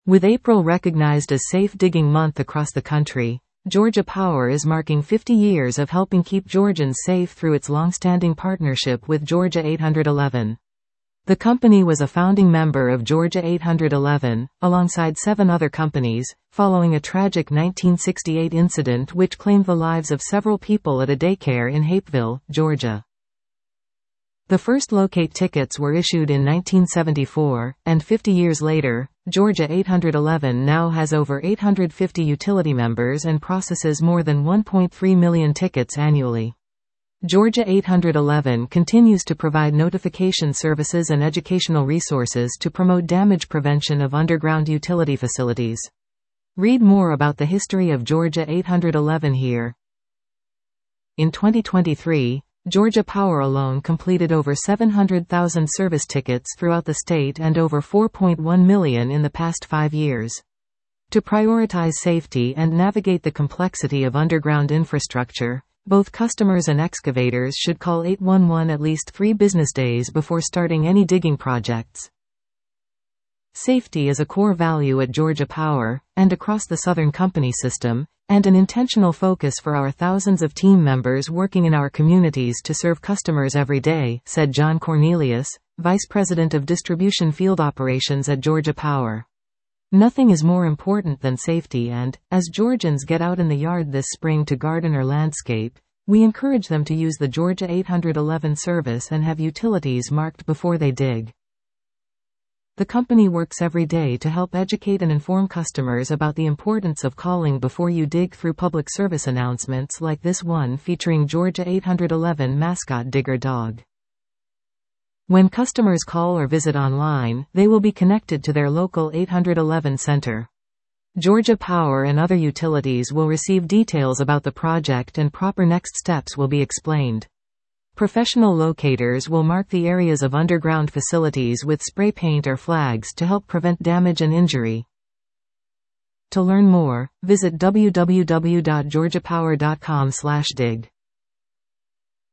With April recognized as Safe Digging Month across the country, Georgia Power is marking 50 years of helping keep Georgians safe through its long-standing partnership with Georgia 811. The company was a founding member of Georgia 811, alongside 7 other companies, following a tragic 1968 incident which claimed the lives of several people at a daycare in Hapeville, Georgia. The first locate tickets were issued in 1974, and 50 years later, Georgia 811 now has over 850 utility members and processes more than 1.3 million tickets annually. Georgia 811 continues to provide notification services and educational resources to promote damage prevention of underground utility facilities. Read more about the history of Georgia 811 here. In 2023, Georgia Power alone completed over 700,000 service tickets throughout the state and over 4.1 million in the past 5 years. To prioritize safety and navigate the complexity of underground infrastructure, both customers and excavators should call 811 at least 3 business days before starting any digging projects. Safety is a core value at Georgia Power, and across the Southern Company system, and an intentional focus for our thousands of team members working in our communities to serve customers every day, said John Cornelius, Vice President of Distribution Field Operations at Georgia Power. Nothing is more important than safety and, as Georgians get out in the yard this spring to garden or landscape, we encourage them to use the Georgia 811 service and have utilities marked before they dig. The company works every day to help educate and inform customers about the importance of calling before you dig through public service announcements like this one featuring Georgia 811 mascot Digger Dog. When customers call or visit online, they will be connected to their local 811 center. Georgia Power and other utilities will receive details about the project and proper next steps will be explained. Professional locators will mark the areas of underground facilities with spray paint or flags to help prevent damage and injury. To learn more, visit www.georgiapower.com/dig.